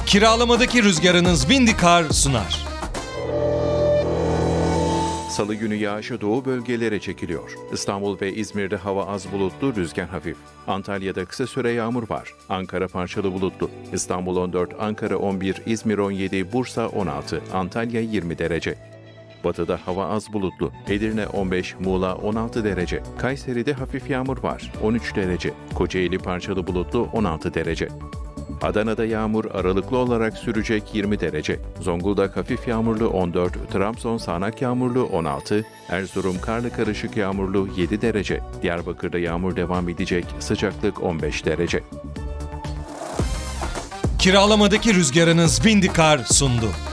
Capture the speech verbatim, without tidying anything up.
Kiralamadaki rüzgarınız Windykar sunar. Salı günü yağışı doğu bölgelere çekiliyor. İstanbul ve İzmir'de hava az bulutlu, rüzgar hafif. Antalya'da kısa süre yağmur var. Ankara parçalı bulutlu. İstanbul on dört, Ankara on bir, İzmir on yedi, Bursa on altı, Antalya yirmi derece. Batıda hava az bulutlu. Edirne on beş, Muğla on altı derece. Kayseri'de hafif yağmur var. on üç derece. Kocaeli parçalı bulutlu, on altı derece. Adana'da yağmur aralıklı olarak sürecek, yirmi derece. Zonguldak hafif yağmurlu, on dört, Trabzon sağanak yağmurlu, on altı, Erzurum karlı karışık yağmurlu, yedi derece. Diyarbakır'da yağmur devam edecek, sıcaklık on beş derece. Kiralamadaki rüzgarınız Windykar sundu.